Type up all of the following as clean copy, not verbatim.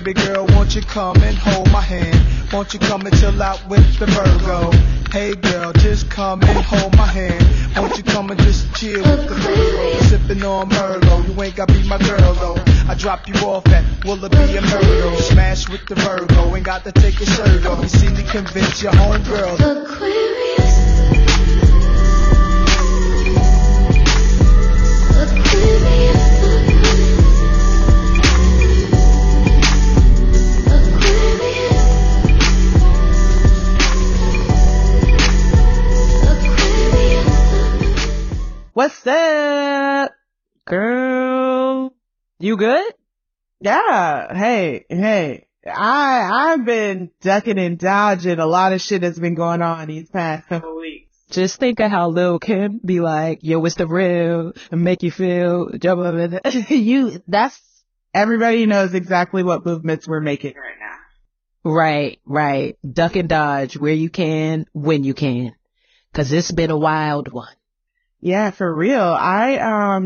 Baby girl, won't you come and hold my hand? Won't you come and chill out with the Virgo? Hey girl, just come and hold my hand. Won't you come and just chill with the Virgo? Sipping on Merlot, you ain't gotta be my girl though. I drop you off at Willoughby and Murdo. Smash with the Virgo, ain't got to take your shirt off. You see me convince your homegirl. Aquarius. What's up, girl? You good? Yeah. Hey. I've been ducking and dodging. A lot of shit has been going on these past couple weeks. Just think of how Lil Kim be like, yo, it's the real, and make you feel, jump up in it. Everybody knows exactly what movements we're making right now. Right. Duck and dodge where you can, when you can. 'Cause it's been a wild one. Yeah, for real. I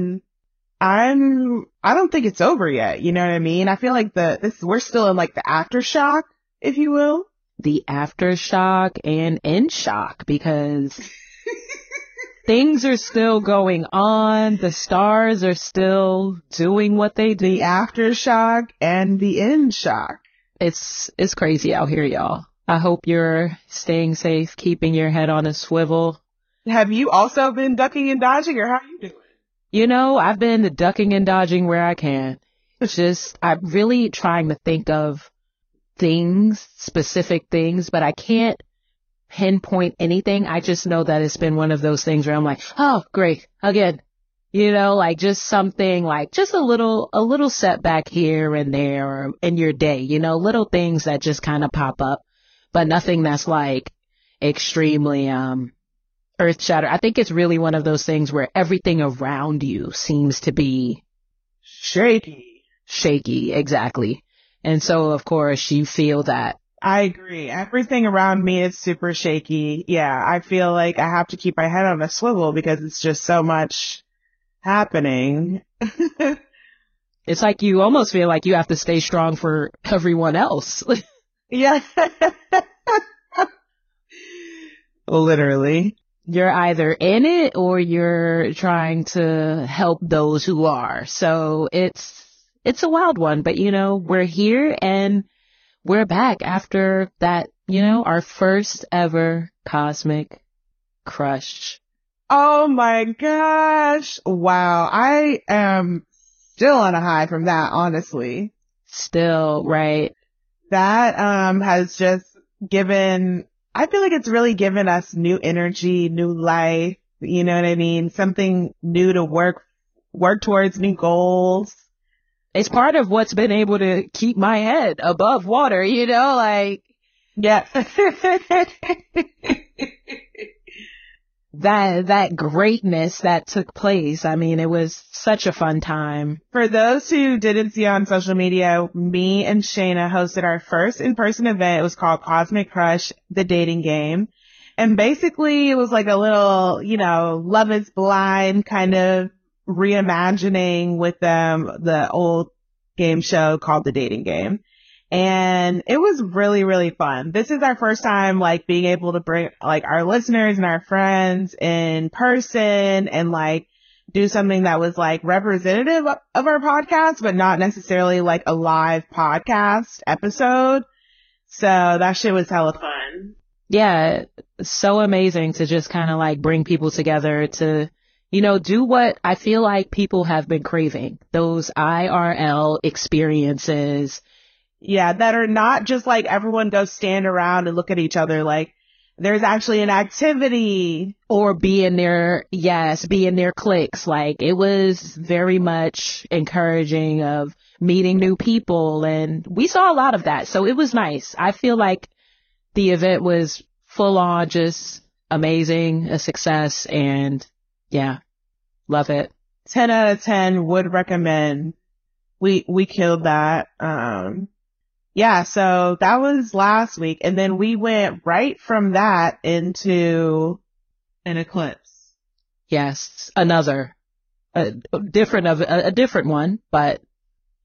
don't think it's over yet. You know what I mean? I feel like we're still in like the aftershock, if you will. The aftershock and in shock because things are still going on. The stars are still doing what they do. The aftershock and the in shock. It's crazy out here, y'all. I hope you're staying safe, keeping your head on a swivel. Have you also been ducking and dodging, or how are you doing? You know, I've been ducking and dodging where I can. It's just, I'm really trying to think of specific things, but I can't pinpoint anything. I just know that it's been one of those things where I'm like, oh, great, again. You know, like just something like just a little setback here and there or in your day, you know, little things that just kind of pop up, but nothing that's like extremely, earth shatter. I think it's really one of those things where everything around you seems to be shaky, exactly. And so, of course, you feel that. I agree. Everything around me is super shaky. Yeah, I feel like I have to keep my head on a swivel because it's just so much happening. It's like you almost feel like you have to stay strong for everyone else. Yeah. Literally. You're either in it or you're trying to help those who are. So it's a wild one, but you know, we're here and we're back after that, you know, our first ever Cosmic Crush. Oh my gosh. Wow. I am still on a high from that, honestly. Still, right. That, has just I feel like it's really given us new energy, new life, you know what I mean? Something new to work towards, new goals. It's part of what's been able to keep my head above water, you know, like, yeah. That greatness that took place. I mean, it was such a fun time. For those who didn't see on social media, me and Shayna hosted our first in-person event. It was called Cosmic Crush, the dating game. And basically it was like a little, you know, Love is Blind kind of reimagining with the old game show called The Dating Game. And it was really, really fun. This is our first time, like, being able to bring, like, our listeners and our friends in person and, like, do something that was, like, representative of our podcast, but not necessarily, like, a live podcast episode. So that shit was hella fun. Yeah, so amazing to just kind of, like, bring people together to, you know, do what I feel like people have been craving. Those IRL experiences. Yeah, that are not just like everyone goes stand around and look at each other. Like there's actually an activity or be in their cliques. Like it was very much encouraging of meeting new people. And we saw a lot of that. So it was nice. I feel like the event was full on, just amazing, a success. And yeah, love it. 10 out of 10 would recommend. We killed that. Yeah, so that was last week. And then we went right from that into an eclipse. Yes, a different one, but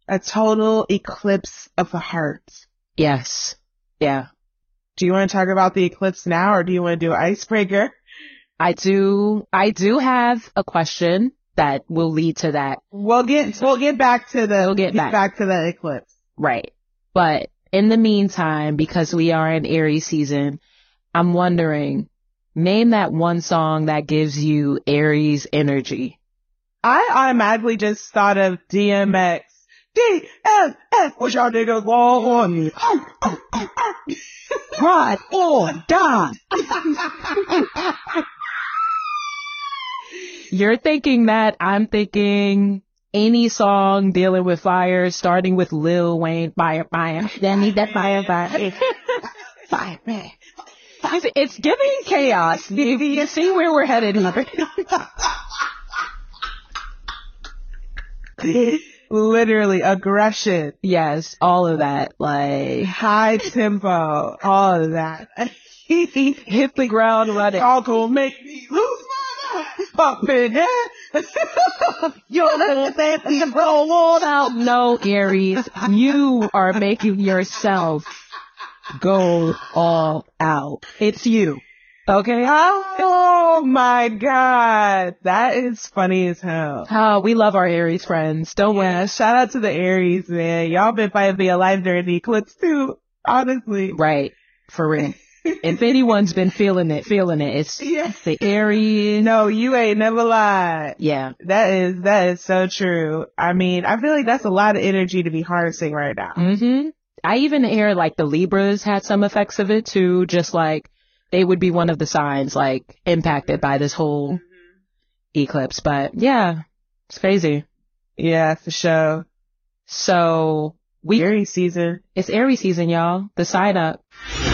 A total eclipse of the heart. Yes. Yeah. Do you want to talk about the eclipse now, or do you want to do icebreaker? I do have a question that will lead to that. We'll get back to the eclipse. Right. But in the meantime, because we are in Aries season, I'm wondering, name that one song that gives you Aries energy. I automatically just thought of DMX. DMX, what y'all niggas want me? Ride or die. You're thinking that. I'm thinking any song dealing with fire, starting with Lil Wayne, fire. Then need that fire. Fire, man. It's giving chaos. You see where we're headed. Literally aggression. Yes, all of that. Like high tempo, all of that. Hit the ground running. Y'all gonna make me lose my mind. Bumping head. You're letting roll on out. No, Aries, you are making yourself go all out. It's you. Okay? Oh my God. That is funny as hell. Oh, we love our Aries friends. Don't we? Yeah, shout out to the Aries, man. Y'all been fighting me alive during the eclipse too. Honestly. Right. For real. If anyone's been feeling it, it's the Aries. No, you ain't never lied. Yeah. That is so true. I mean, I feel like that's a lot of energy to be harnessing right now. Mm-hmm. I even hear like the Libras had some effects of it too, just like they would be one of the signs like impacted by this whole eclipse. But yeah, it's crazy. Yeah, for sure. So Aries season. It's Aries season, y'all. The sign up.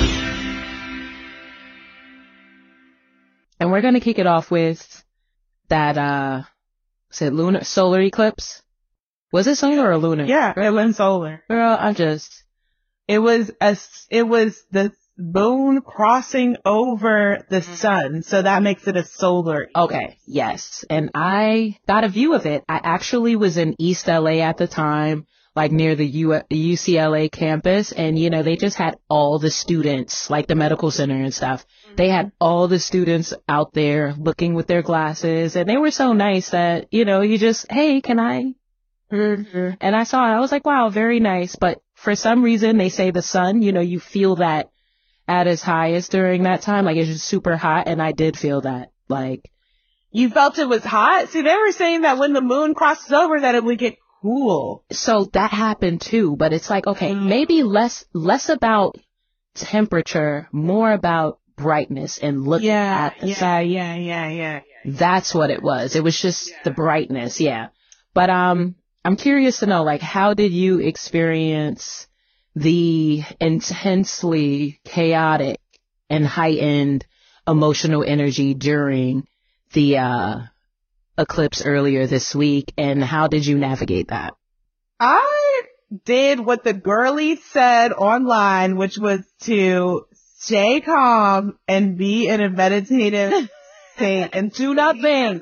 And we're going to kick it off with that, solar eclipse? Was it solar or lunar? Yeah, it went solar. Girl, it was the moon crossing over the sun, so that makes it a solar. Okay, yes. And I got a view of it. I actually was in East LA at the time, like near the UCLA campus, and they just had all the students, like the medical center and stuff. They had all the students out there looking with their glasses, and they were so nice that, you just, hey, can I? Mm-hmm. And I saw it. I was like, wow, very nice. But for some reason, they say the sun, you feel that at its highest during that time. Like, it's just super hot. And I did feel that. Like, you felt it was hot? See, they were saying that when the moon crosses over, that it would get cool. So that happened too. But it's like, okay, maybe less about temperature, more about brightness and looking at the sun. Yeah. That's what it was. It was just the brightness. Yeah. But, I'm curious to know, like, how did you experience the intensely chaotic and heightened emotional energy during the eclipse earlier this week, and how did you navigate that? I did what the girlies said online, which was to stay calm and be in a meditative state and do nothing.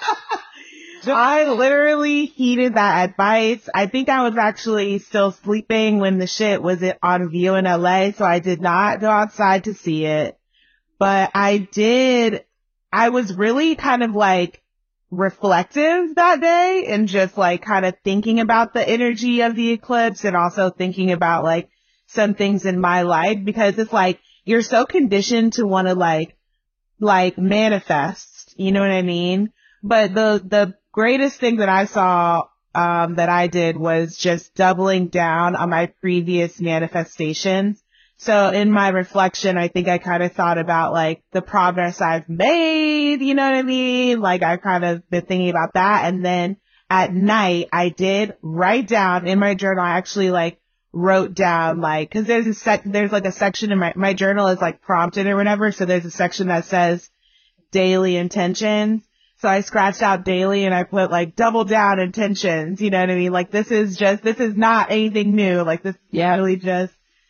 I literally heeded that advice. I think I was actually still sleeping when the shit was on view in LA, so I did not go outside to see it. But I was really kind of like reflective that day and just like kind of thinking about the energy of the eclipse and also thinking about like some things in my life, because it's like you're so conditioned to want to like manifest, you know what I mean? But the greatest thing that I saw, that I did was just doubling down on my previous manifestations. So in my reflection, I think I kind of thought about like the progress I've made, you know what I mean? Like I've kind of been thinking about that. And then at night, I did write down in my journal. I actually like wrote down like, cause there's like a section in my journal is like prompted or whatever. So there's a section that says daily intentions. So I scratched out daily and I put like double down intentions, you know what I mean? Like this is not anything new. Like this is really just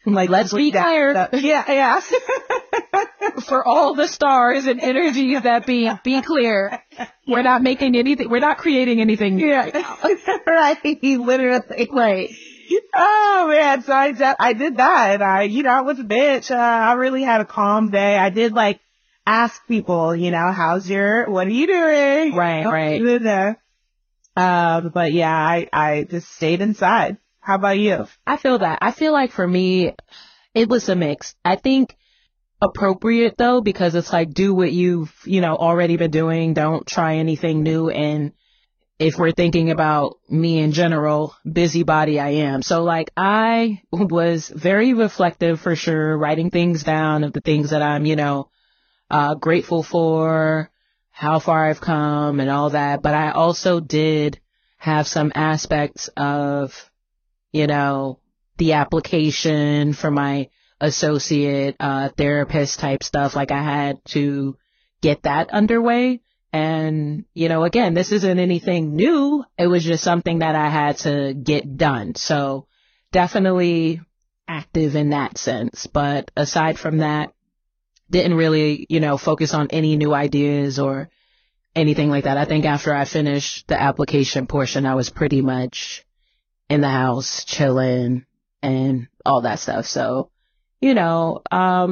Like, let's be clear. Yeah. For all the stars and energies that be clear. We're not making anything. We're not creating anything. Yeah. Right. Literally. Right. Oh man. So I did that, and I was a bitch. I really had a calm day. I did like ask people, what are you doing? Right. But yeah, I just stayed inside. How about you? I feel that. I feel like for me, it was a mix. I think appropriate though, because it's like, do what you've, already been doing. Don't try anything new. And if we're thinking about me in general, busybody I am. So like I was very reflective for sure, writing things down of the things that I'm, grateful for, how far I've come and all that. But I also did have some aspects of, the application for my associate therapist type stuff. Like I had to get that underway. And, again, this isn't anything new. It was just something that I had to get done. So definitely active in that sense. But aside from that, didn't really, focus on any new ideas or anything like that. I think after I finished the application portion, I was pretty much in the house chilling and all that stuff. So, no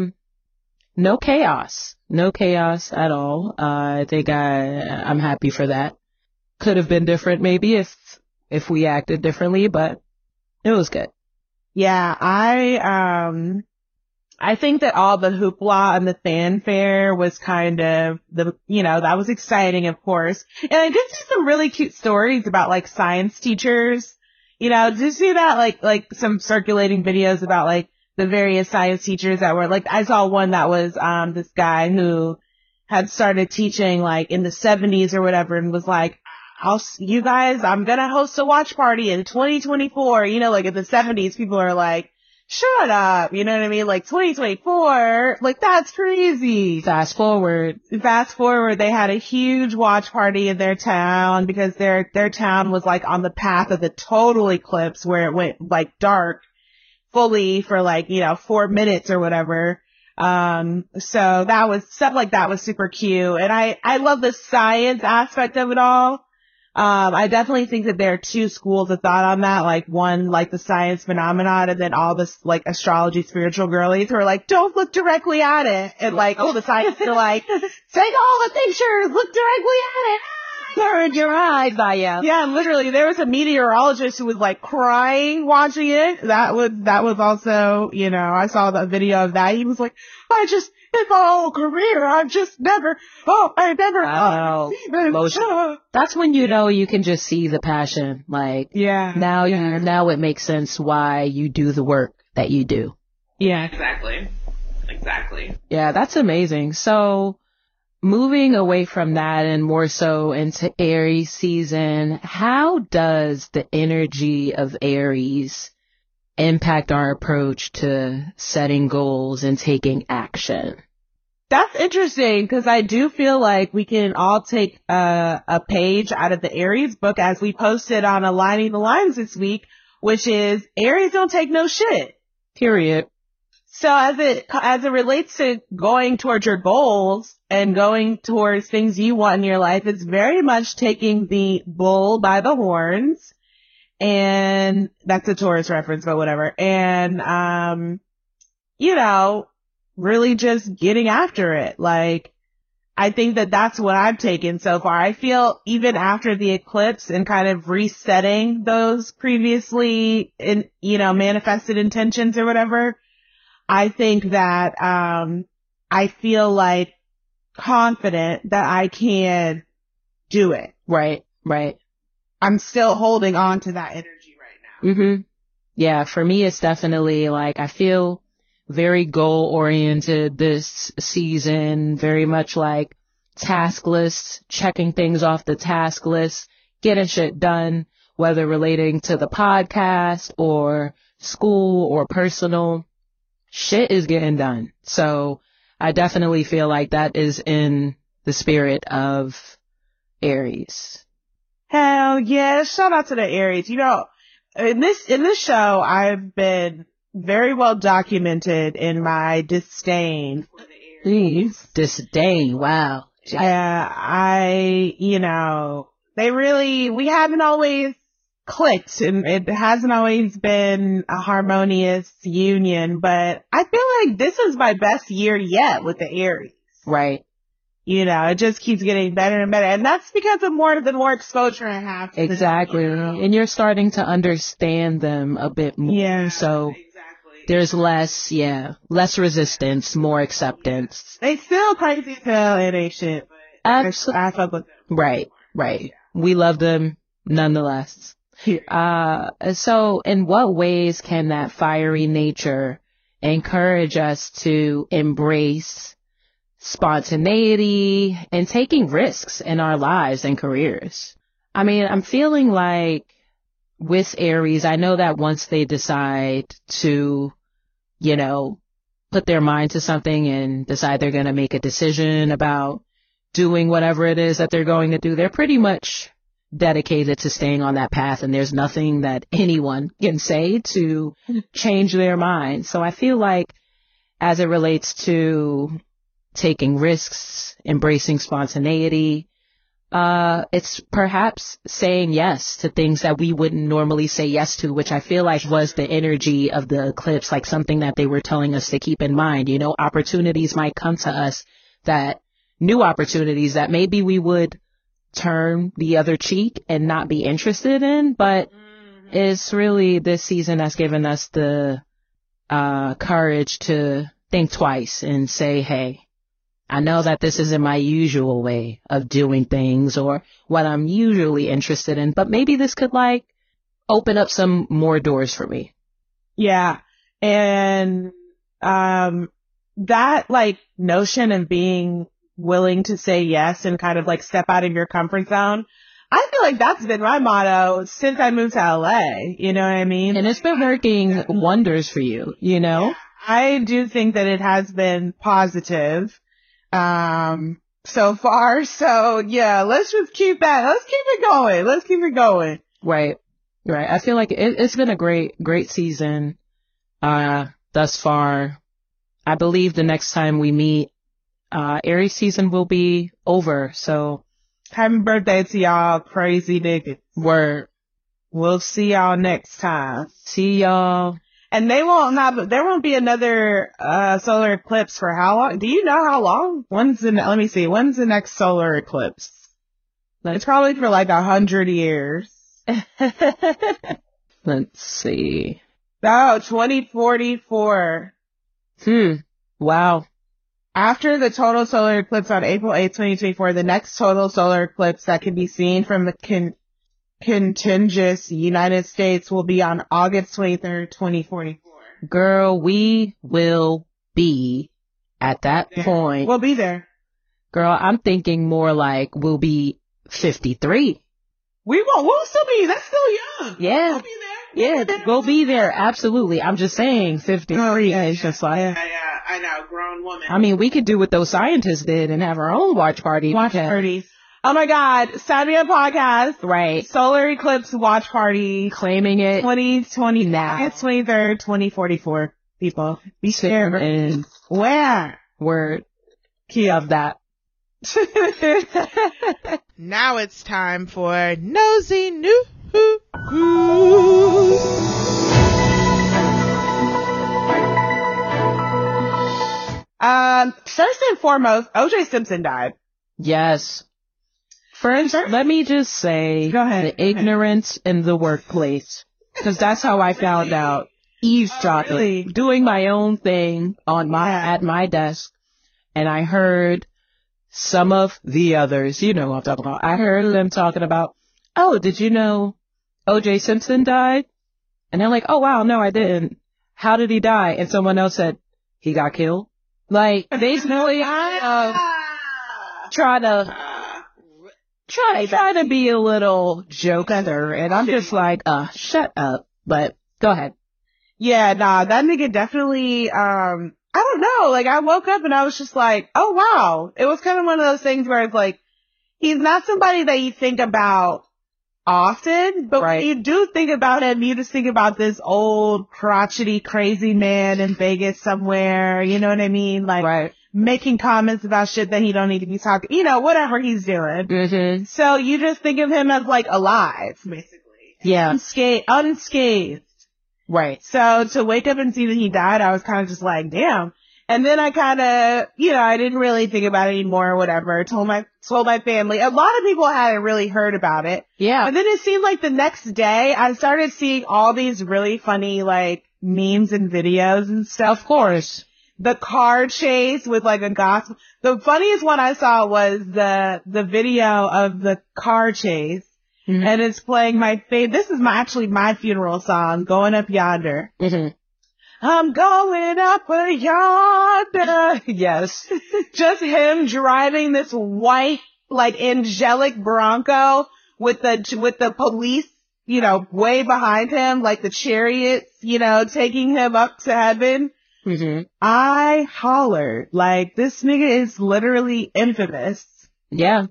chaos at all. I think I'm happy for that. Could have been different maybe if we acted differently, but it was good. Yeah, I think that all the hoopla and the fanfare was kind of that was exciting, of course. And I did see some really cute stories about like science teachers. Did you see that? Like some circulating videos about like the various science teachers that were like, I saw one that was, this guy who had started teaching like in the 70s or whatever and was like, you guys, I'm going to host a watch party in 2024. Like in the 70s, people are like, shut up. You know what I mean? Like 2024, like that's crazy. Fast forward, they had a huge watch party in their town because their town was like on the path of the total eclipse where it went like dark fully for like, 4 minutes or whatever. So that was stuff like that was super cute. And I love the science aspect of it all. I definitely think that there are two schools of thought on that. Like one, like the science phenomenon, and then all this like astrology spiritual girlies who are like, don't look directly at it. And like, the scientists are like, take all the pictures, look directly at it. Turn your eyes, Aya. Yeah, literally, there was a meteorologist who was like crying watching it. That was also, I saw the video of that. He was like, in my whole career, I've never. That's when you can just see the passion. Like, yeah. Now it makes sense why you do the work that you do. Yeah, exactly. Yeah, that's amazing. So, moving away from that and more so into Aries season, how does the energy of Aries impact our approach to setting goals and taking action? That's interesting because I do feel like we can all take a page out of the Aries book as we posted on Aligning the Lines this week, which is Aries don't take no shit. Period. So as it relates to going towards your goals and going towards things you want in your life, it's very much taking the bull by the horns. And that's a Taurus reference, but whatever. And, really just getting after it. Like, I think that that's what I've taken so far. I feel even after the eclipse and kind of resetting those previously manifested intentions or whatever, I think that, I feel like confident that I can do it. Right. I'm still holding on to that energy right now. Mm-hmm. Yeah, for me, it's definitely like I feel very goal oriented this season, very much like task lists, checking things off the task list, getting shit done, whether relating to the podcast or school or personal. Shit is getting done. So I definitely feel like that is in the spirit of Aries. Hell yeah. Shout out to the Aries. In this show, I've been very well documented in my disdain for the Aries. Disdain, wow. We haven't always clicked, and it hasn't always been a harmonious union, but I feel like this is my best year yet with the Aries. Right. It just keeps getting better and better. And that's because of the more exposure I have. Exactly. And you're starting to understand them a bit more. Yeah. So there's less resistance, more acceptance. They still crazy as hell and they shit. Absolutely. I fuck with them. Right. We love them nonetheless. So in what ways can that fiery nature encourage us to embrace spontaneity and taking risks in our lives and careers? I mean, I'm feeling like with Aries, I know that once they decide to, put their mind to something and decide they're going to make a decision about doing whatever it is that they're going to do, they're pretty much dedicated to staying on that path, and there's nothing that anyone can say to change their mind. So I feel like as it relates to taking risks, embracing spontaneity, it's perhaps saying yes to things that we wouldn't normally say yes to, which I feel like was the energy of the eclipse, like something that they were telling us to keep in mind. Opportunities might come to us, new opportunities that maybe we would turn the other cheek and not be interested in, but it's really this season that's given us the courage to think twice and say, hey, I know that this isn't my usual way of doing things or what I'm usually interested in, but maybe this could open up some more doors for me. Yeah. And that notion of being willing to say yes and kind of step out of your comfort zone, I feel like that's been my motto since I moved to LA. You know what I mean? And it's been working wonders for you, Yeah, I do think that it has been positive. So far. So yeah, let's just keep that. Let's keep it going. Right. I feel like it's been a great season, thus far. I believe the next time we meet, Aries season will be over. So happy birthday to y'all crazy niggas. Word. We'll see y'all next time. See y'all. And there won't be another solar eclipse for how long? Do you know how long? When's the next solar eclipse? It's probably for 100 years. Let's see. Oh, 2044. Wow. After the total solar eclipse on April 8th, 2024, the next total solar eclipse that can be seen from the contiguous United States will be on August 23rd, 2044. Girl, we will be at that point. We'll be there. Girl, I'm thinking more we'll be 53. We'll still be, that's still young. Yeah. We'll be there. Yeah, we'll be there. Absolutely. I'm just saying 53 is just I know, grown woman. I mean, we could do what those scientists did and have our own watch party. Oh my God, Saturday podcast. Right. Solar eclipse watch party. Claiming it. 2020 now. It's 23rd, 2044. People, be sure. And where? Word. Key of that. Now it's time for Nosy News. First and foremost, O.J. Simpson died. Yes. First, let me just say the ignorance in the workplace, because that's how I found out. Eavesdropping, doing my own thing at my desk, and I heard some of the others, you know what I'm talking about. I heard them talking about, oh, did you know O.J. Simpson died? And they're like, oh wow, no, I didn't. How did he die? And someone else said, he got killed. Basically, try to be a little jokester, and I'm just shut up. But go ahead. Yeah, nah, that nigga definitely, I don't know, I woke up and I was just like, oh wow. It was kind of one of those things where it's he's not somebody that you think about often, but Right. when you do think about him, you just think about this old, crotchety, crazy man in Vegas somewhere, you know what I mean? Like, Right. making comments about shit that he don't need to be talking, you know, whatever he's doing. Mm-hmm. So you just think of him as like alive, basically. Yeah. Unscathed. Right. So to wake up and see that he died, I was kind of just like, damn. And then I kind of, you know, I didn't really think about it anymore or whatever. Told my family. A lot of people hadn't really heard about it. Yeah. And then it seemed like the next day I started seeing all these really funny like memes and videos and stuff. Of course. The car chase with like a gospel. The funniest one I saw was the video of the car chase. Mm-hmm. And it's playing my favorite. This is actually my funeral song, Going Up Yonder. Mm-hmm. I'm going up yonder. Yes. Just him driving this white, like angelic Bronco with the police, you know, way behind him, like the chariots, you know, taking him up to heaven. Mm-hmm. I hollered, like, this nigga is literally infamous Yeah.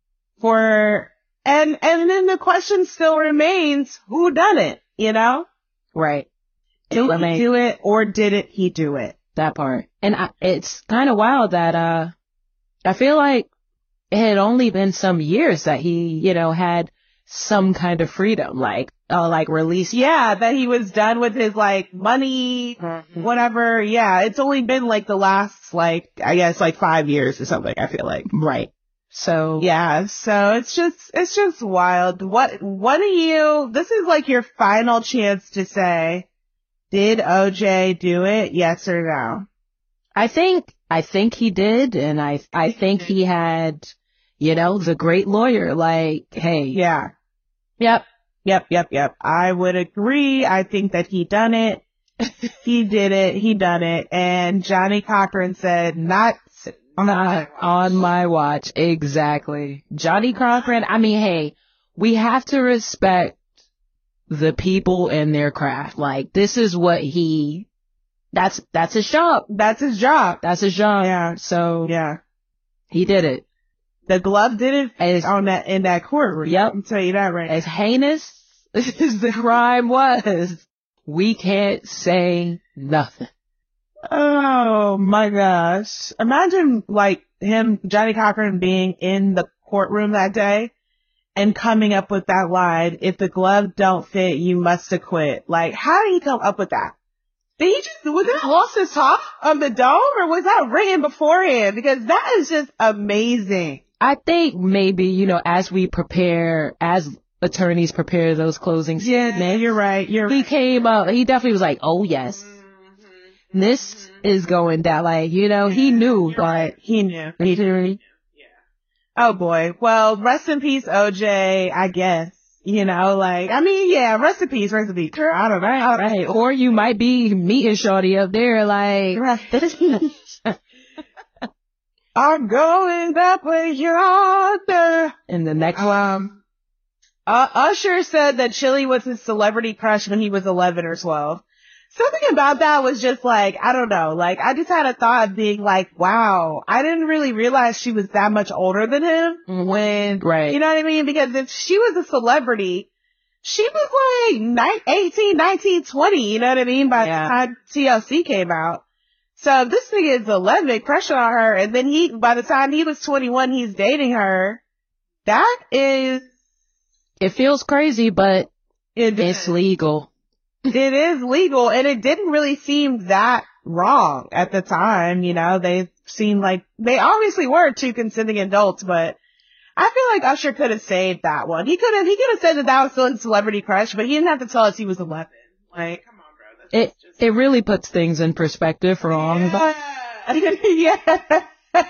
and then the question still remains, who done it, you know? Right. Did he do it or didn't he do it? That part. And it's kind of wild that, I feel like it had only been some years that he, you know, had some kind of freedom, like release. Yeah, that he was done with his like money, whatever. Yeah, it's only been like the last like, I guess like 5 years or something, I feel like. Right. So. Yeah, so it's just wild. What do you, this is like your final chance to say, did OJ do it? Yes or no? I think he did. And I think he had, you know, the great lawyer, like, hey. Yeah. Yep. Yep. I would agree. I think that he done it. He did it. He done it. And Johnny Cochran said, not on my watch. Exactly. Johnny Cochran. I mean, hey, we have to respect the people and their craft. Like, this is what that's his job. That's his job. That's his job. Yeah. So. Yeah. He did it. The glove did it in that courtroom. Yep. I'll tell you that right. As heinous as the crime was, we can't say nothing. Oh my gosh. Imagine like Johnny Cochran being in the courtroom that day and coming up with that line, if the glove don't fit, you must acquit. Like, how did he come up with that? Was that off the top of the dome or was that written beforehand? Because that is just amazing. I think maybe, you know, as attorneys prepare those closings. Yeah, you're right. He came up, he definitely was like, oh yes, this is going down. Like, you know, he knew, but he knew. He did. Oh boy. Well, rest in peace, OJ, I guess. You know, like, I mean, yeah, rest in peace. I don't know. Right. Or you might be meeting Shorty up there, like, I'm going up with yonder. in the next Usher said that Chili was his celebrity crush when he was 11 or 12. Something about that was just like, I don't know, like, I just had a thought of being like, wow, I didn't really realize she was that much older than him when, Right. You know what I mean? Because if she was a celebrity, she was like 18, 19, 20, you know what I mean? By the time TLC came out. So if this nigga is 11, pressure on her, and then by the time he was 21, he's dating her. It feels crazy, but it's legal. It is legal, and it didn't really seem that wrong at the time, you know, they seemed like, they obviously were two consenting adults, but I feel like Usher could have saved that one. He could have said that was still a celebrity crush, but he didn't have to tell us he was 11. Like, come on, bro. It really puts things in perspective wrong. Yeah.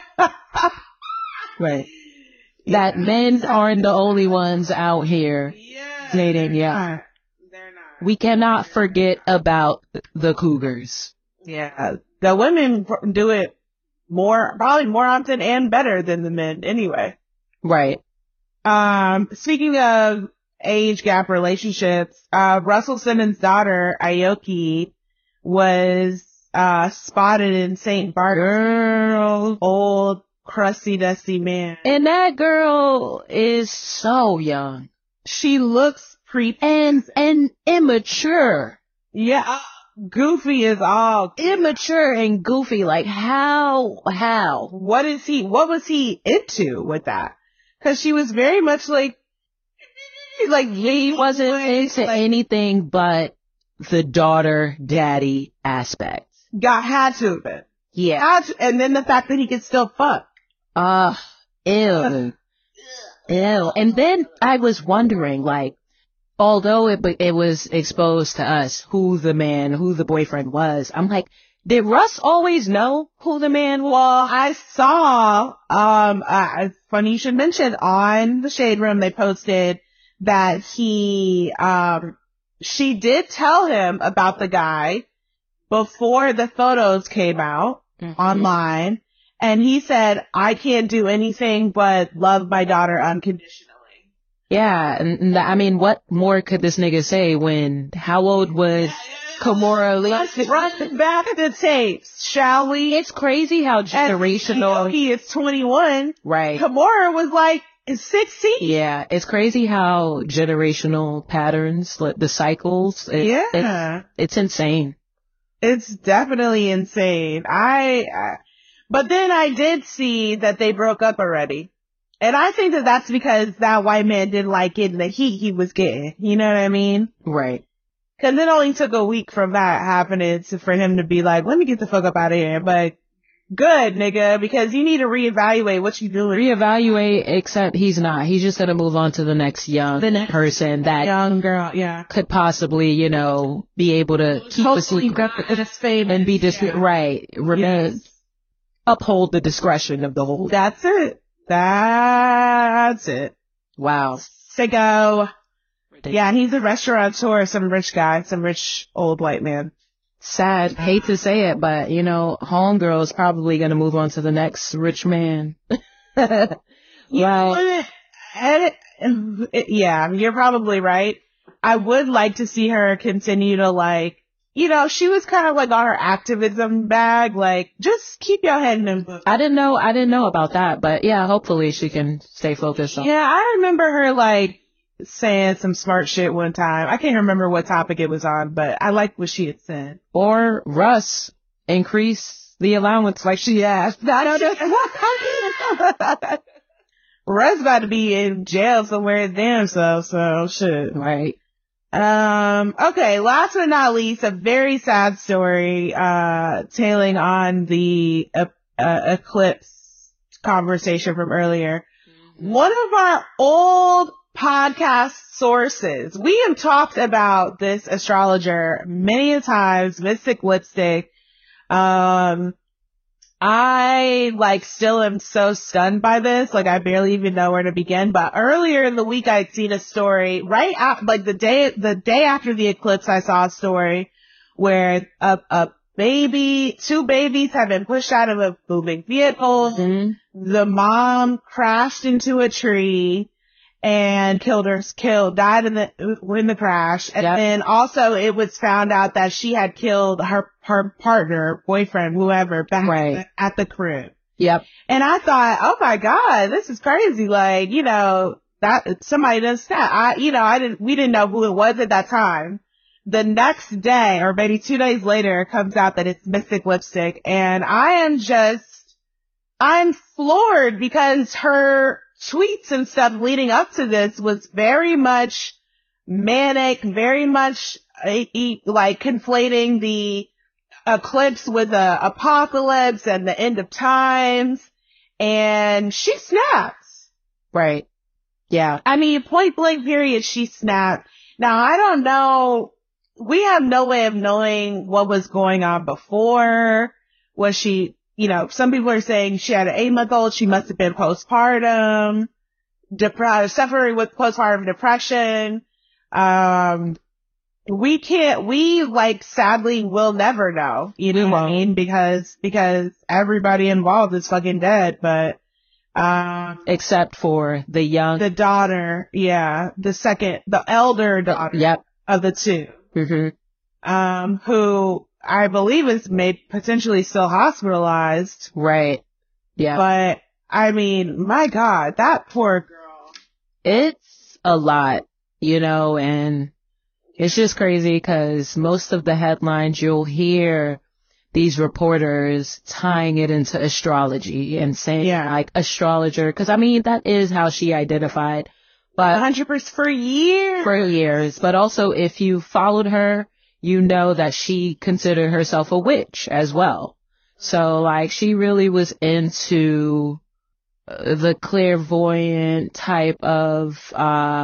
Right. That men aren't the only ones out here dating, They're not. We cannot forget about the cougars. Yeah. The women do it probably more often and better than the men anyway. Right. Speaking of age gap relationships, Russell Simmons' daughter, Aoki, was, spotted in St. Bart. Girl. Old, crusty, dusty man. And that girl is so young. She looks and immature. Yeah. Goofy is all Immature and goofy. Like, how? what was he into with that? Cause she was very much like He wasn't into anything but the daughter daddy aspect. had to have been. Yeah. And then the fact that he could still fuck. Ew. Ew. And then I was wondering, like, although it was exposed to us who the boyfriend was, I'm like, did Russ always know who the man was? Well, I saw, funny you should mention, on the Shade Room, they posted that she did tell him about the guy before the photos came out online. And he said, I can't do anything but love my daughter unconditionally. Yeah. And I mean, what more could this nigga say how old was Kimora Lee? Run back the tapes, shall we? It's crazy how generational. He is 21. Right. Kimora was like 16. Yeah. It's crazy how generational patterns, the cycles. It's insane. It's definitely insane. But then I did see that they broke up already. And I think that that's because that white man didn't like getting the heat he was getting. You know what I mean? Right. Cause it only took a week from that happening for him to be like, let me get the fuck up out of here. But good, nigga, because you need to reevaluate what you doing. Reevaluate, except he's not. He's just gonna move on to the next person that young girl, yeah, could possibly, be able to keep a secret and be right. Yes. Uphold the discretion of the whole. That's it. Wow. Sicko. Yeah, and he's a restaurateur, some rich old white man. Sad. Hate to say it, but homegirl's probably gonna move on to the next rich man. Right. Yeah, you're probably right. I would like to see her continue to she was kind of like on her activism bag, just keep your head in the book. I didn't know about that, but yeah, hopefully she can stay focused on. Yeah, I remember her saying some smart shit one time. I can't remember what topic it was on, but I liked what she had said. Or Russ, increase the allowance like she asked. Russ about to be in jail somewhere damn so shit. Right. Okay, last but not least, a very sad story, tailing on the, eclipse conversation from earlier. One of our old podcast sources, we have talked about this astrologer many a times, Mystic Lipstick. I still am so stunned by this. I barely even know where to begin. But earlier in the week, I'd seen a story right after, the day after the eclipse, I saw a story where two babies have been pushed out of a moving vehicle. Mm-hmm. The mom crashed into a tree and died in the crash. And then also it was found out that she had killed her partner, boyfriend, whoever, back at the crib. Yep. And I thought, oh my God, this is crazy. That somebody does that. We didn't know who it was at that time. The next day, or maybe 2 days later, it comes out that it's Mystic Lipstick. And I'm floored because her tweets and stuff leading up to this was very much manic, very much conflating the eclipse with the apocalypse and the end of times. And she snaps. Right. Yeah. I mean, point blank period, she snapped. Now, I don't know. We have no way of knowing what was going on before. Was she, some people are saying she had an 8-month-old. She must have been postpartum, suffering with postpartum depression. We sadly will never know. You know what I mean? Because everybody involved is fucking dead, but, except for the daughter. Yeah. The elder daughter. Yep. Of the two. Mm-hmm. Who I believe is potentially still hospitalized. Right. Yeah. But I mean, my God, that poor girl. It's a lot. and it's just crazy because most of the headlines you'll hear these reporters tying it into astrology and saying like astrologer, because I mean, that is how she identified. But 100% for years. For years. But also, if you followed her, you know that she considered herself a witch as well. So, like, she really was into the clairvoyant type of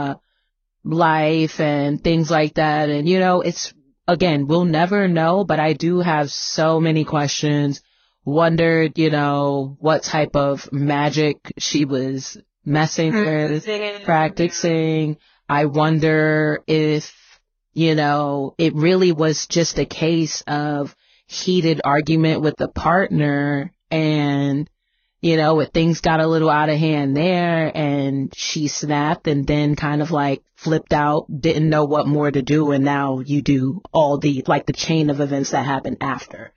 life and things like that. And, it's, again, we'll never know, but I do have so many questions. Wondered, what type of magic she was messing with, practicing. I wonder if, it really was just a case of heated argument with the partner and, if things got a little out of hand there and she snapped and then kind of like flipped out, didn't know what more to do. And now you do all the chain of events that happened after.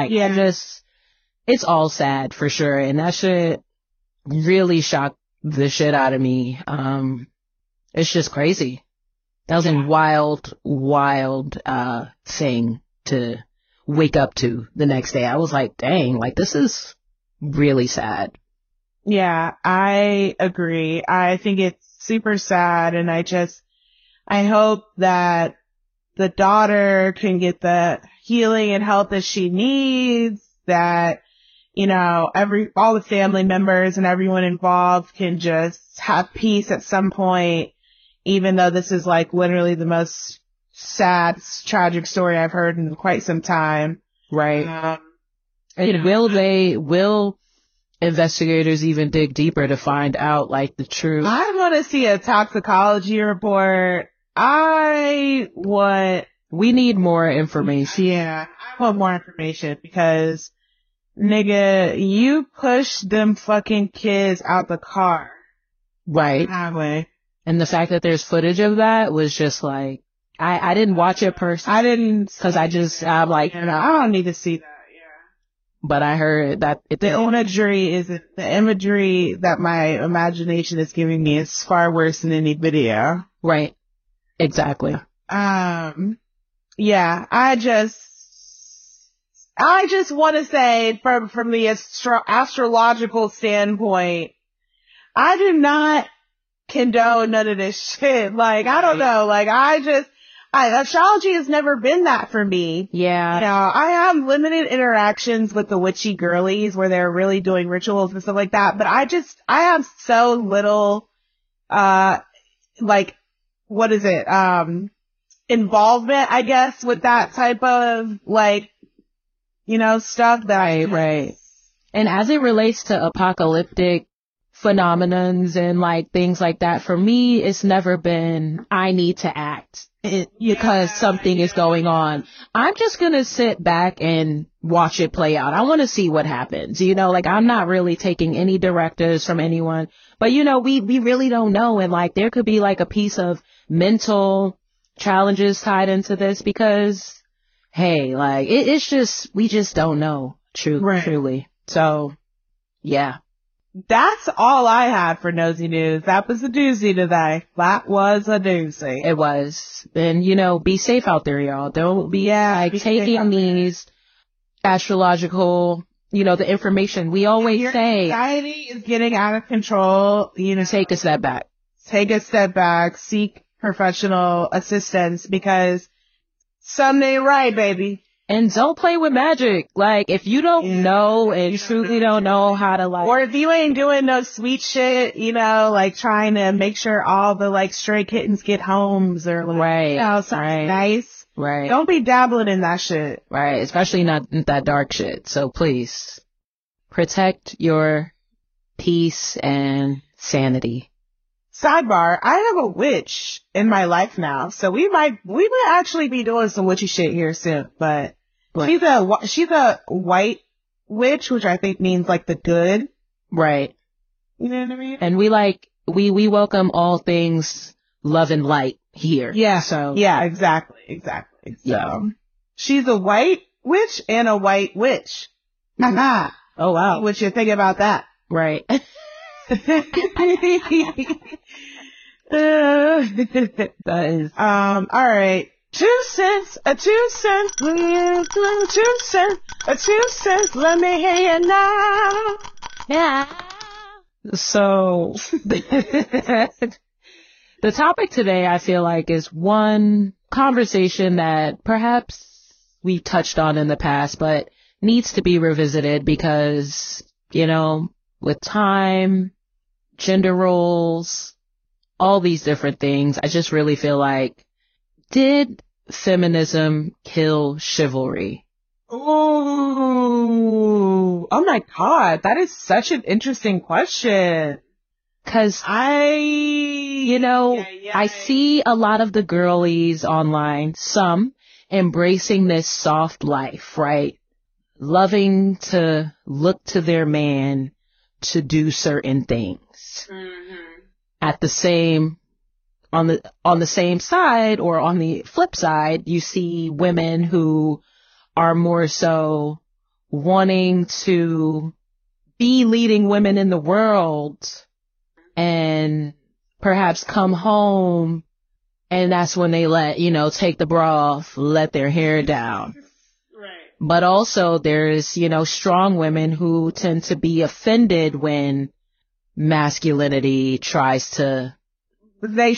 It's all sad for sure. And that shit really shocked the shit out of me. It's just crazy. That was a wild thing to wake up to the next day. I was like, dang, this is really sad. Yeah, I agree. I think it's super sad, and I hope that the daughter can get the healing and help that she needs, that all the family members and everyone involved can just have peace at some point, even though this is literally the most sad, tragic story I've heard in quite some time. Right. And will investigators even dig deeper to find out the truth? I want to see a toxicology report. We need more information. Yeah, I want more information because nigga, you pushed them fucking kids out the car. Right. Highway. And the fact that there's footage of that was just I didn't watch it personally. I didn't. Cause I don't need to see that. Yeah. But I heard that the imagery that my imagination is giving me is far worse than any video. Right. Exactly. Yeah, I just want to say from the astrological standpoint, I do not condone none of this shit. I don't know. Astrology has never been that for me. Yeah. I have limited interactions with the witchy girlies where they're really doing rituals and stuff like that. But I have so little, involvement, I guess, with that type of, stuff that Right. And as it relates to apocalyptic phenomenons and things like that, for me, it's never been, I need to act because something is going on. I'm just going to sit back and watch it play out. I want to see what happens. I'm not really taking any directives from anyone, but we really don't know. And there could be a piece of mental challenges tied into this because, hey, it's just, we just don't know truly. So yeah. That's all I had for Nosy News. That was a doozy today. That was a doozy. It was. And, be safe out there, y'all. Don't be taking these astrological, the information. We always say anxiety is getting out of control. Take a step back. Take a step back. Seek professional assistance because something ain't right, baby. And don't play with magic. If you don't know and truly don't know how to or if you ain't doing no sweet shit, trying to make sure all the stray kittens get homes or something nice. Right. Don't be dabbling in that shit. Right. Especially not that dark shit. So please protect your peace and sanity. Sidebar, I have a witch in my life now, so we might actually be doing some witchy shit here soon, but she's a white witch, which I think means the good. Right. You know what I mean? And we welcome all things love and light here. Yeah. So. Yeah, exactly. Yeah. So, she's a white witch and a white witch. Oh wow. What you think about that? Right. That is. All right. 2 cents, a 2 cent, 2 cents, a 2 cents, let me hear you now. Yeah. So, the topic today, I feel like, is one conversation that perhaps we've touched on in the past, but needs to be revisited because, you know, with time, gender roles, all these different things, I just really feel like, did feminism kill chivalry? Ooh, oh my God, that is such an interesting question. Cause I see a lot of the girlies online, some embracing this soft life, right? Loving to look to their man to do certain things. At the same, on the same side, or on the flip side, you see women who are more so wanting to be leading women in the world and perhaps come home, and that's when they take the bra off, let their hair down. Right. But also there's, strong women who tend to be offended when masculinity tries to, they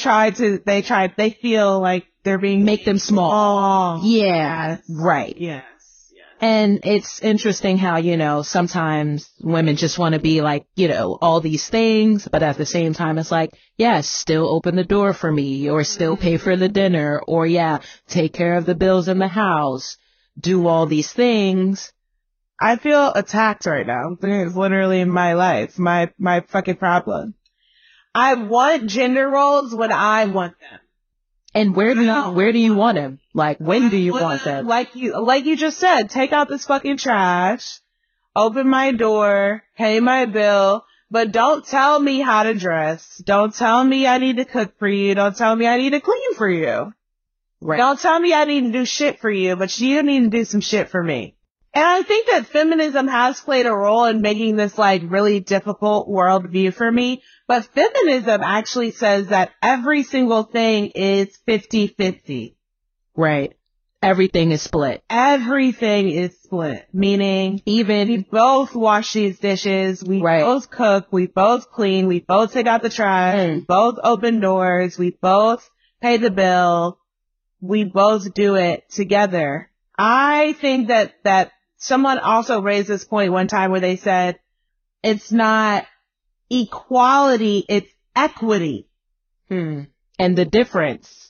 feel like they're being make them small. Yeah, Yes. right. Yes. And it's interesting how, sometimes women just want to be like, all these things, but at the same time, it's like, yes, still open the door for me, or still pay for the dinner, or take care of the bills in the house, do all these things. I feel attacked right now. It's literally my life, my fucking problem. I want gender roles when I want them. And where do you want him? Like, when do you want them? Like you just said, take out this fucking trash, open my door, pay my bill, but don't tell me how to dress. Don't tell me I need to cook for you. Don't tell me I need to clean for you. Right. Don't tell me I need to do shit for you, but you need to do some shit for me. And I think that feminism has played a role in making this really difficult worldview for me. But feminism actually says that every single thing is 50-50. Right. Everything is split. Everything is split. Meaning, even we both wash these dishes, we both cook, we both clean, we both take out the trash, we both open doors, we both pay the bill, we both do it together. I think that someone also raised this point one time where they said, it's not equality, it's equity. And the difference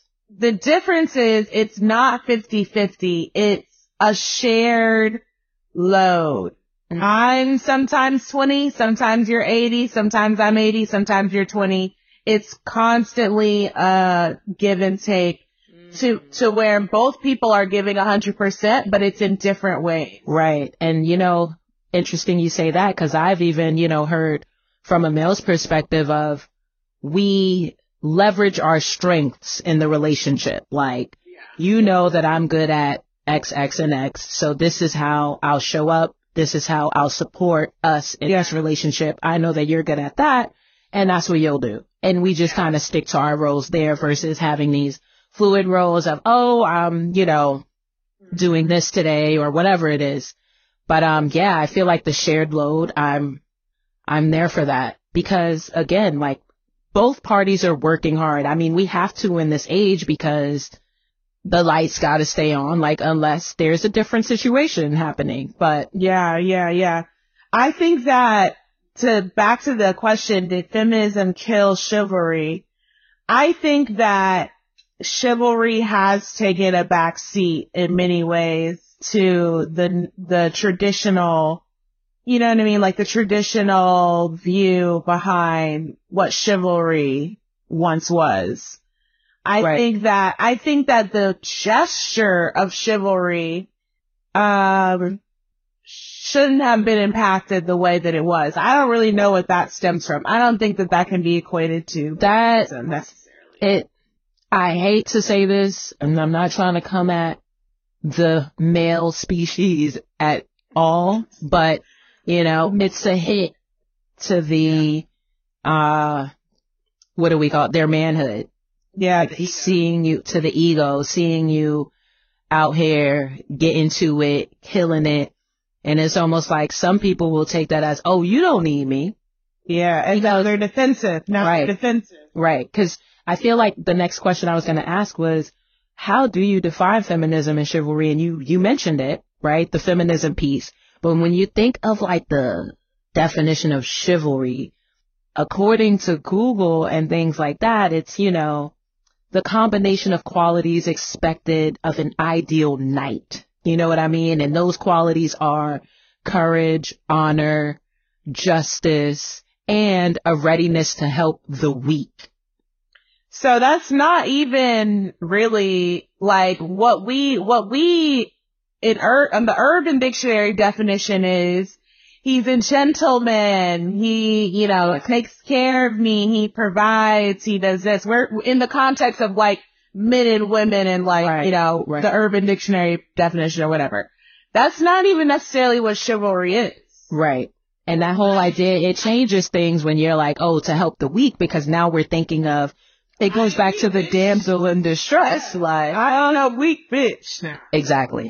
is it's not 50-50. It's a shared load. I'm sometimes 20, sometimes you're 80, sometimes I'm 80, sometimes you're 20. It's constantly a give and take to where both people are giving 100%, but it's in different ways. Right. And, interesting you say that, because I've even, heard from a male's perspective of, we leverage our strengths in the relationship. Like, that I'm good at X, X, and X. So this is how I'll show up. This is how I'll support us in this relationship. I know that you're good at that, and that's what you'll do. And we just kind of stick to our roles there versus having these fluid roles of, I'm, doing this today or whatever it is. But, I feel like the shared load, I'm there for that, because again, like, both parties are working hard. I mean, we have to in this age because the lights got to stay on, like, unless there's a different situation happening. But yeah. I think that back to the question, did feminism kill chivalry? I think that chivalry has taken a back seat in many ways to the traditional, you know what I mean? Like the traditional view behind what chivalry once was. I think that the gesture of chivalry, shouldn't have been impacted the way that it was. I don't really know what that stems from. I don't think that can be equated to that necessarily. I hate to say this, and I'm not trying to come at the male species at all, but, it's a hit to the, what do we call it? Their manhood. Yeah. Seeing you to the ego, seeing you out here, get into it, killing it. And it's almost like some people will take that as, oh, you don't need me. Yeah. And now they're defensive. Now Right. they're defensive. Right. Because I feel like the next question I was going to ask was, how do you define feminism and chivalry? And you mentioned it, right? The feminism piece. But when you think of like the definition of chivalry, according to Google and things like that, it's, you know, the combination of qualities expected of an ideal knight. You know what I mean? And those qualities are courage, honor, justice, and a readiness to help the weak. So that's not even really like what we in the Urban Dictionary definition is. He's a gentleman. He, you know, takes care of me. He provides. He does this. We're in the context of like men and women and like, Right, you know, right. the Urban Dictionary definition or whatever. That's not even necessarily what chivalry is. Right. And that whole idea, it changes things when you're like, oh, to help the weak, because now we're thinking of, it goes back to the damsel in distress. Like, I don't know, weak bitch now. exactly.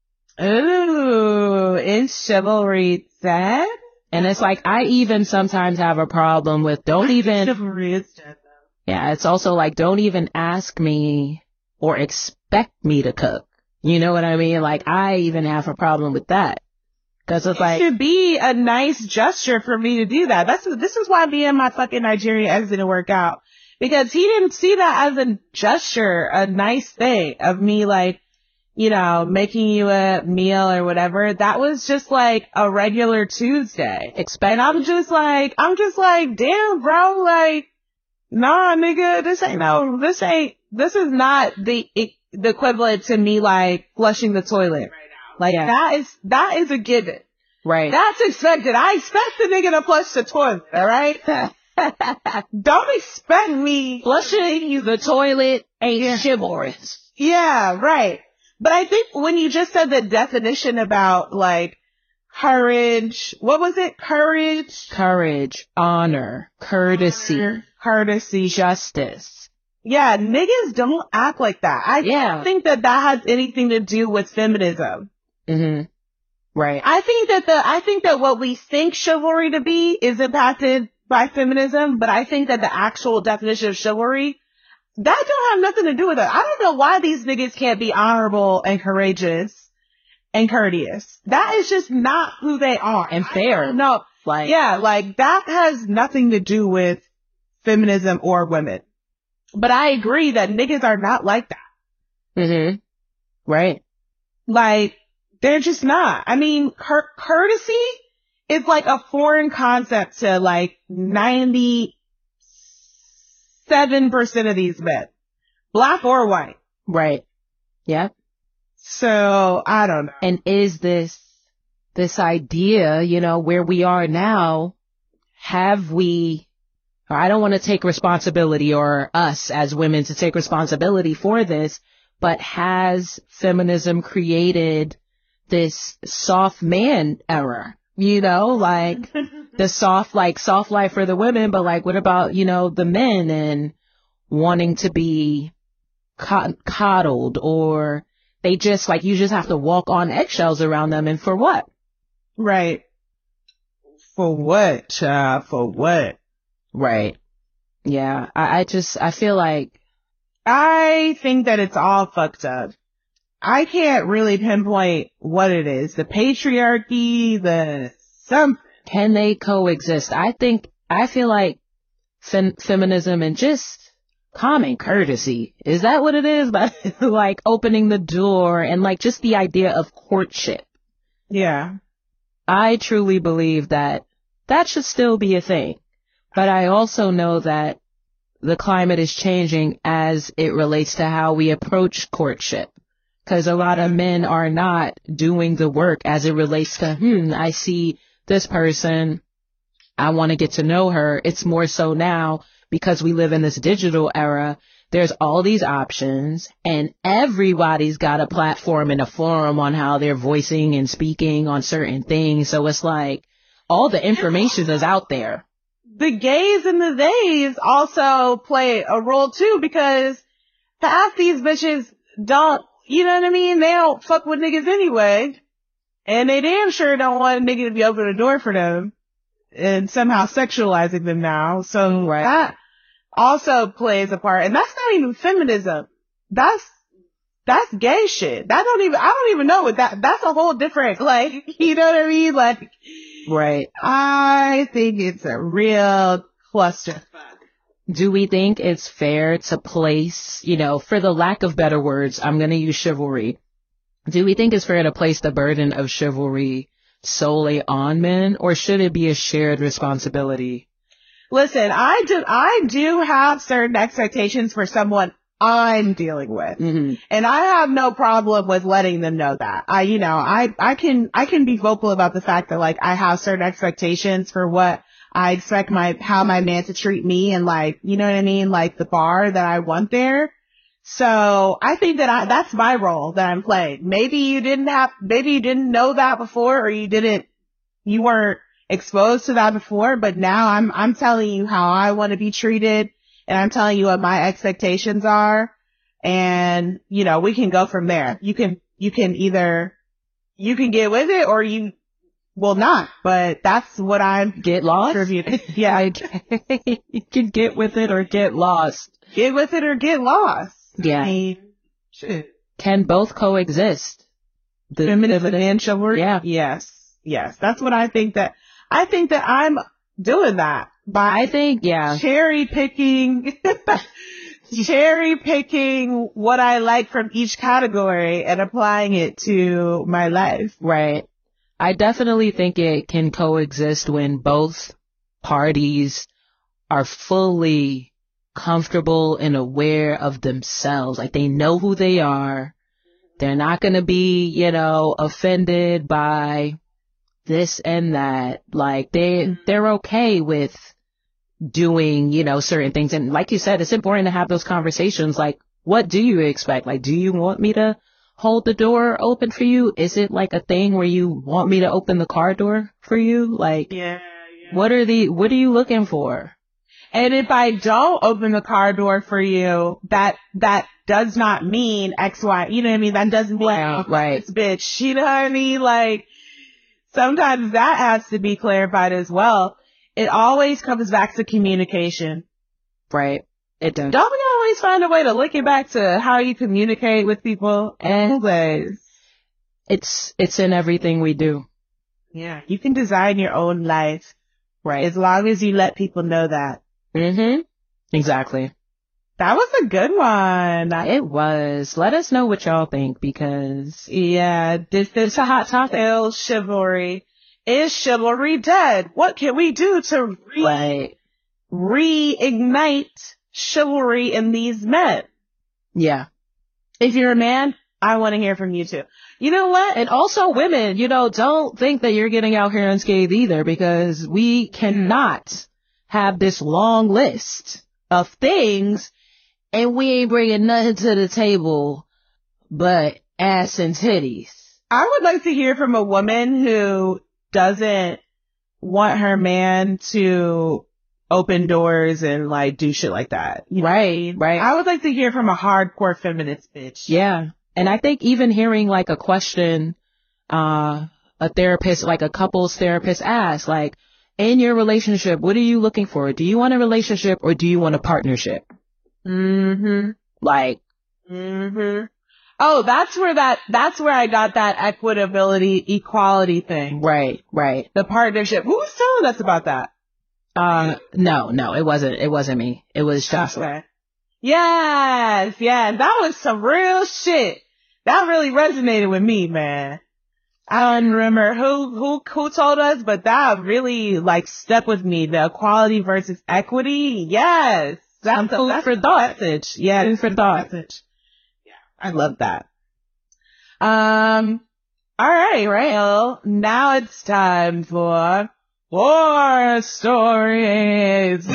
Ooh, is chivalry sad? And it's like, I even sometimes have a problem with Chivalry is dead though. yeah, it's also like, don't even ask me or expect me to cook. You know what I mean? Like, I even have a problem with that. Cause it's like, It should be a nice gesture for me to do that. This is why me and my fucking Nigerian ex didn't work out. Because he didn't see that as a gesture, a nice thing of me like, you know, making you a meal or whatever. That was just like a regular Tuesday. And I'm just like, damn, bro, like, nah, nigga, this is not the equivalent to me like flushing the toilet. Like Yeah. that is a given. right. That's expected. I expect the nigga to flush the toilet, alright? Don't expect me. Flushing the toilet ain't chivalrous. Yeah, right. But I think when you just said the definition about like courage, what was it? Courage, honor, courtesy, justice. Yeah, niggas don't act like that. I Yeah. don't think that has anything to do with feminism. Mm-hmm. Right. I think that what we think chivalry to be is impacted by feminism, but I think that the actual definition of chivalry, that don't have nothing to do with it. I don't know why these niggas can't be honorable and courageous and courteous. That is just not who they are. And fair. No. Like, Yeah, like that has nothing to do with feminism or women. But I agree that niggas are not like that. Mm-hmm. Right. Like, they're just not. I mean, courtesy is like a foreign concept to like 97% of these men. Black or white. Right. Yeah. So, I don't know. And is this idea, you know, where we are now, have we, or I don't want to take responsibility or us as women to take responsibility for this, but has feminism created this soft man era? You know, like the soft life for the women, but like, what about, you know, the men and wanting to be coddled, or they just like, you just have to walk on eggshells around them, and for what? Right. For what, child? For what? Right. Yeah. I feel like, I think that it's all fucked up. I can't really pinpoint what it is. The patriarchy, something. can they coexist? I feel like feminism and just common courtesy. Is that what it is? Like opening the door and like just the idea of courtship. Yeah. I truly believe that should still be a thing. But I also know that the climate is changing as it relates to how we approach courtship. Because a lot of men are not doing the work as it relates to, I see this person, I want to get to know her. It's more so now because we live in this digital era. There's all these options and everybody's got a platform and a forum on how they're voicing and speaking on certain things. So it's like all the information is out there. the gays and the theys also play a role too, because half these bitches don't, you know what I mean? They don't fuck with niggas anyway. And they damn sure don't want a nigga to be opening the door for them and somehow sexualizing them now. So that also plays a part. And that's not even feminism. That's gay shit. I don't even know what that's a whole different, like, you know what I mean? Like, right. I think it's a real clusterfuck. Do we think it's fair to place, you know, for the lack of better words, I'm going to use chivalry. Do we think it's fair to place the burden of chivalry solely on men, or should it be a shared responsibility? Listen, I do have certain expectations for someone I'm dealing with. Mm-hmm. And I have no problem with letting them know that. I can be vocal about the fact that, like, I have certain expectations for what I expect how my man to treat me, and, like, you know what I mean? Like, the bar that I want there. So I think that that's my role that I'm playing. Maybe you didn't know that before, or you weren't exposed to that before, but now I'm telling you how I want to be treated, and I'm telling you what my expectations are. And, you know, we can go from there. You can either get with it, or you will not, but that's what I'm get lost. Yeah. You can get with it or get lost. Get with it or get lost. Yeah. I mean, shit. Can both coexist? Feminism and chivalry? Yeah. Yes. That's what I think that I'm doing that by cherry picking what I like from each category and applying it to my life. Right. I definitely think it can coexist when both parties are fully comfortable and aware of themselves. Like, they know who they are. They're not going to be, you know, offended by this and that. Like, they're okay with doing, you know, certain things. And like you said, it's important to have those conversations. Like, what do you expect? Like, do you want me to hold the door open for you? Is it like a thing where you want me to open the car door for you? Like, what are you looking for? And if I don't open the car door for you, that does not mean X, Y. You know what I mean? That doesn't mean, right. This bitch. You know what I mean? Like, sometimes that has to be clarified as well. It always comes back to communication. Right. It does. Don't we always find a way to link it back to how you communicate with people? Anyways. It's in everything we do. Yeah. You can design your own life. Right. As long as you let people know that. Mm-hmm. Exactly. That was a good one. It was. Let us know what y'all think, because this is a hot topic. Chivalry. Is chivalry dead? What can we do to reignite chivalry in these men? Yeah. If you're a man, I want to hear from you too. You know what? And also women, you know, don't think that you're getting out here unscathed either, because we cannot have this long list of things and we ain't bringing nothing to the table but ass and titties. I would like to hear from a woman who doesn't want her man to open doors and, like, do shit like that. Right. I would like to hear from a hardcore feminist bitch. Yeah. And I think even hearing, like, a question, a therapist, like a couples therapist asks, like, in your relationship, what are you looking for? Do you want a relationship or do you want a partnership? Mm-hmm. Like. Mm-hmm. Oh, that's where I got that equitability, equality thing. Right. The partnership. Who was telling us about that? No, it wasn't me. It was Joshua. Okay. Yes. That was some real shit. That really resonated with me, man. I don't remember who told us, but that really, like, stuck with me. The equality versus equity. Yes. That's food for thought. Yeah, food for thought. Yeah, I love that. All right. Well, now it's time for war stories.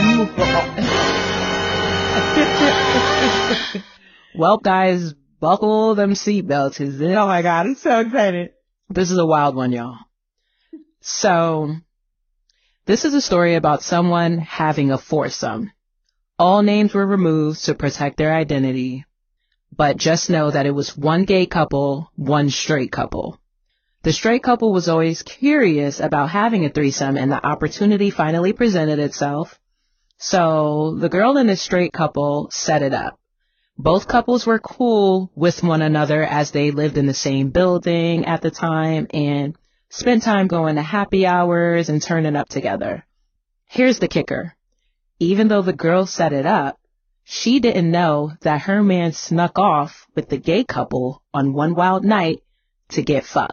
Well, guys, buckle them seatbelts. Oh my God, I'm so excited. This is a wild one, y'all. So, This is a story about someone having a foursome. All names were removed to protect their identity, but just know that it was one gay couple, one straight couple. The straight couple was always curious about having a threesome, and the opportunity finally presented itself. So the girl and the straight couple set it up. Both couples were cool with one another as they lived in the same building at the time and spent time going to happy hours and turning up together. Here's the kicker. Even though the girl set it up, she didn't know that her man snuck off with the gay couple on one wild night to get fucked.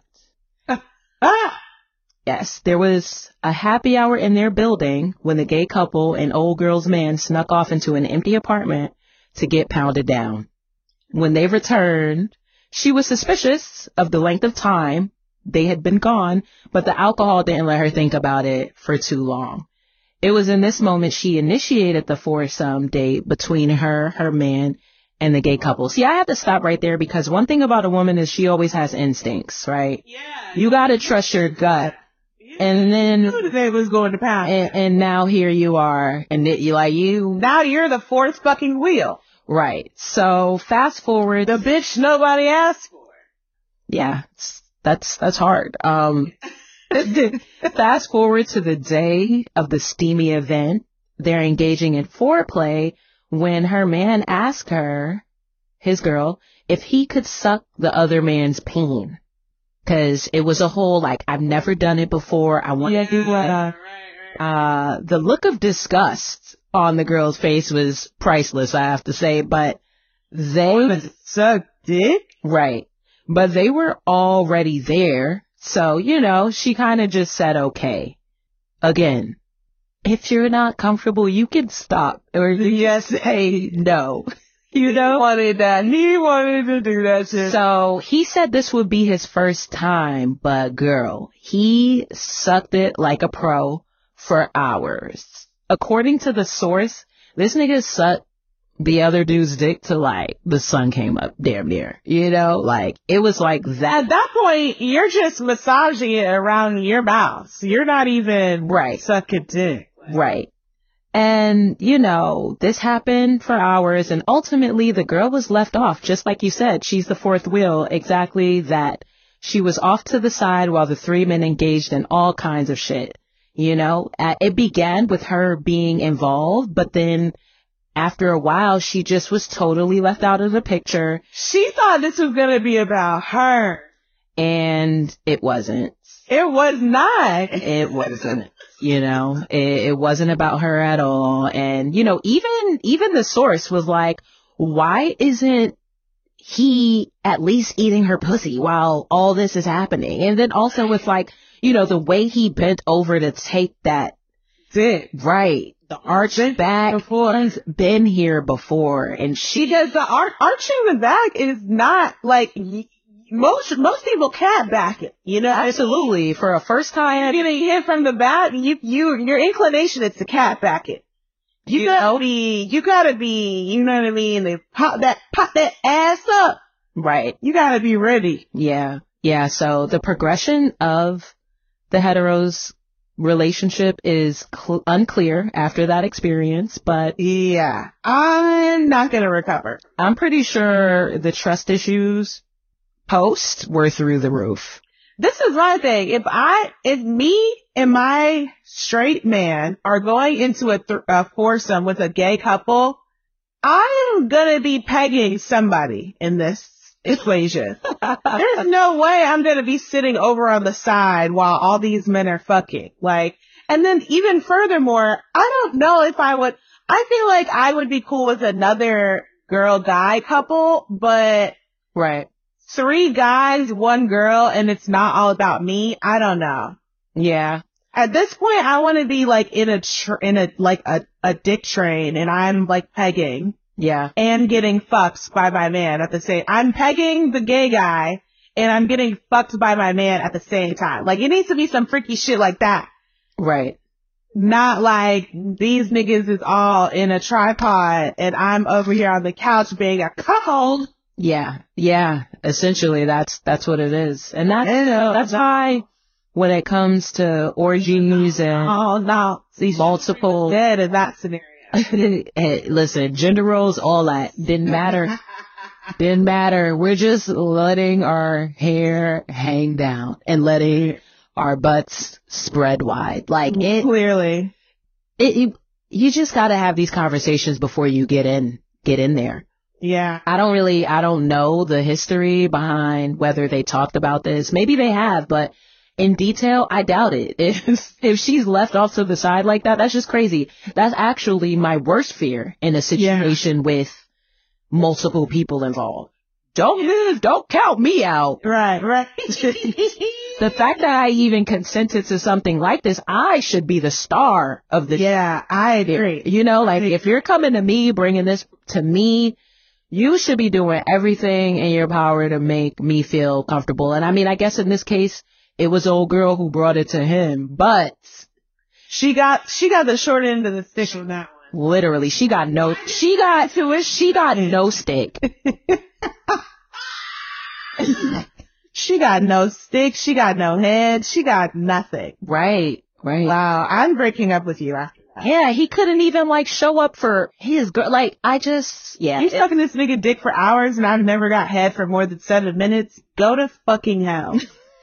Yes, there was a happy hour in their building when the gay couple and old girl's man snuck off into an empty apartment to get pounded down. When they returned, she was suspicious of the length of time they had been gone, but the alcohol didn't let her think about it for too long. It was in this moment she initiated the foursome date between her man, and the gay couple. See, I have to stop right there because one thing about a woman is she always has instincts, right? Yeah. You gotta trust your gut. And then They was going to pound. and now here you are, and Now you're the fourth fucking wheel. right. So fast forward. The bitch nobody asked for. Yeah, that's hard. Fast forward to the day of the steamy event. They're engaging in foreplay when her man asked her, his girl, if he could suck the other man's peen. Cause it was a whole, like, I've never done it before. I want to do it. The look of disgust on the girl's face was priceless, I have to say, but they Suck dick? right. But they were already there. So, she kind of just said, okay. Again, if you're not comfortable, you can stop or just say no. He wanted that. He wanted to do that shit. So he said this would be his first time, but girl, he sucked it like a pro for hours. According to the source, this nigga sucked the other dude's dick till like the sun came up damn near, like it was like that. At that point, you're just massaging it around your mouth. You're not even Right. sucking dick. Right. And, this happened for hours and ultimately the girl was left off. Just like you said, she's the fourth wheel. Exactly that. She was off to the side while the three men engaged in all kinds of shit. It began with her being involved, but then after a while, she just was totally left out of the picture. She thought this was going to be about her. And it wasn't. It was not. It wasn't. It wasn't about her at all. And, even the source was like, why isn't he at least eating her pussy while all this is happening? And then also with like, the way he bent over to take that Dick. right. The arch back has been here before. And Because the arching the back is not like most people can't back it. absolutely for a first time. You're getting hit from the back. Your inclination is to cat back it. You gotta be, you know what I mean? They pop that ass up. Right. You gotta be ready. Yeah. Yeah. So the progression of the heteros relationship is unclear after that experience, but Yeah. I'm not gonna recover. I'm pretty sure the trust issues post were through the roof. This is my thing. If me and my straight man are going into a foursome with a gay couple, I'm gonna be pegging somebody in this equation. There's no way I'm gonna be sitting over on the side while all these men are fucking. And then even furthermore, I don't know if I feel like I would be cool with another girl-guy couple, but Right. 3 guys, 1 girl, and it's not all about me. I don't know. Yeah. At this point, I want to be like in a dick train, and I'm like pegging Yeah. and getting fucked by my man at the same. I'm pegging the gay guy, and I'm getting fucked by my man at the same time. Like it needs to be some freaky shit like that. Right. Not like these niggas is all in a tripod, and I'm over here on the couch being a cuckold. Yeah. Yeah. Essentially, that's what it is. And that's why when it comes to orgies and Oh, no. multiple. Dead in that scenario. Hey, listen, gender roles, all that didn't matter. Didn't matter. We're just letting our hair hang down and letting our butts spread wide. Like it, Clearly. you just got to have these conversations before you get in there. Yeah. I don't know the history behind whether they talked about this. Maybe they have, but in detail, I doubt it. If she's left off to the side like that, that's just crazy. That's actually my worst fear in a situation with multiple people involved. Don't count me out. Right. The fact that I even consented to something like this, I should be the star of the Yeah, I agree. You know, like if you're coming to me, bringing this to me, you should be doing everything in your power to make me feel comfortable. And I mean, I guess in this case, it was old girl who brought it to him, but She got the short end of the stick on that one. literally, she got no stick. She got no stick. She got no head. She got nothing. Right. Wow. I'm breaking up with you after that. Yeah, he couldn't even like show up for his girl. Like, You sucking this nigga dick for hours and I've never got head for more than 7 minutes? Go to fucking hell.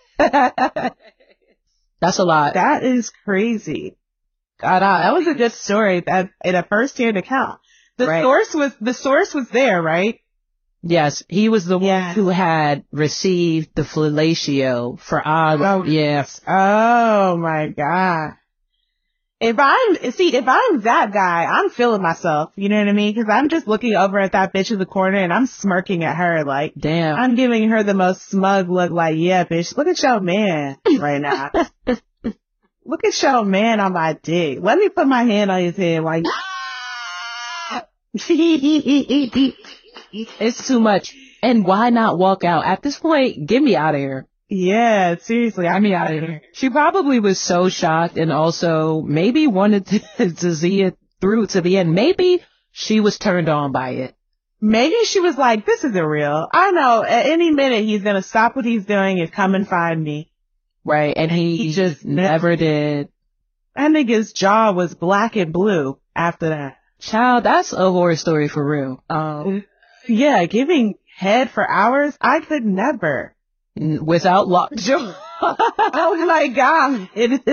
That's a lot. That is crazy. God, that was a good story. That in a first-hand account. The source was there, right? Yes, he was the one who had received the fellatio for Oh, yes. Oh my God. If I'm that guy, I'm feeling myself. You know what I mean? Cause I'm just looking over at that bitch in the corner and I'm smirking at her like, damn. I'm giving her the most smug look like, yeah, bitch, look at your man right now. Look at your man on my dick. Let me put my hand on his head like, it's too much. And why not walk out? At this point, get me out of here. yeah, seriously, Get me out of here. She probably was so shocked and also maybe wanted to see it through to the end. Maybe she was turned on by it. Maybe she was like, this isn't real. I know at any minute he's going to stop what he's doing and come and find me. Right. And he just never did. That nigga's jaw was black and blue after that. Child, that's a horror story for real. Yeah, giving head for hours, I could never. Without lockjaw. Oh my God.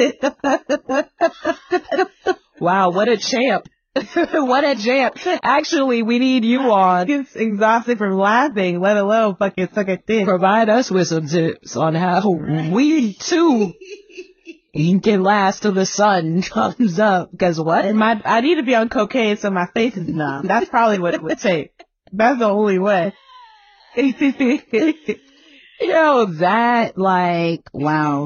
Wow, what a champ. What a champ. Actually, we need you on. It's exhausted from laughing, let alone fucking suck a dick. Provide us with some tips on how we too can last till the sun comes up. Because what? I need to be on cocaine so my face is numb. That's probably what it would take. That's the only way. Yo, that, like, wow.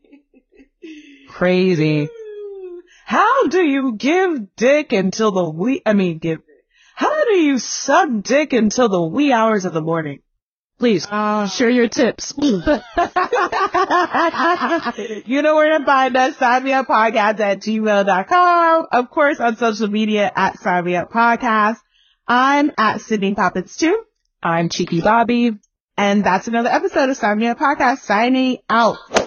Crazy. How do you give dick until how do you suck dick until the wee hours of the morning? Please, share your tips. You know where to find us, sign-me-up-podcast@gmail.com. Of course, on social media @sign-me-up-podcast. I'm @SydneyPoppins too. I'm Cheeky Bobby. And that's another episode of Sign Me Up Podcast signing out.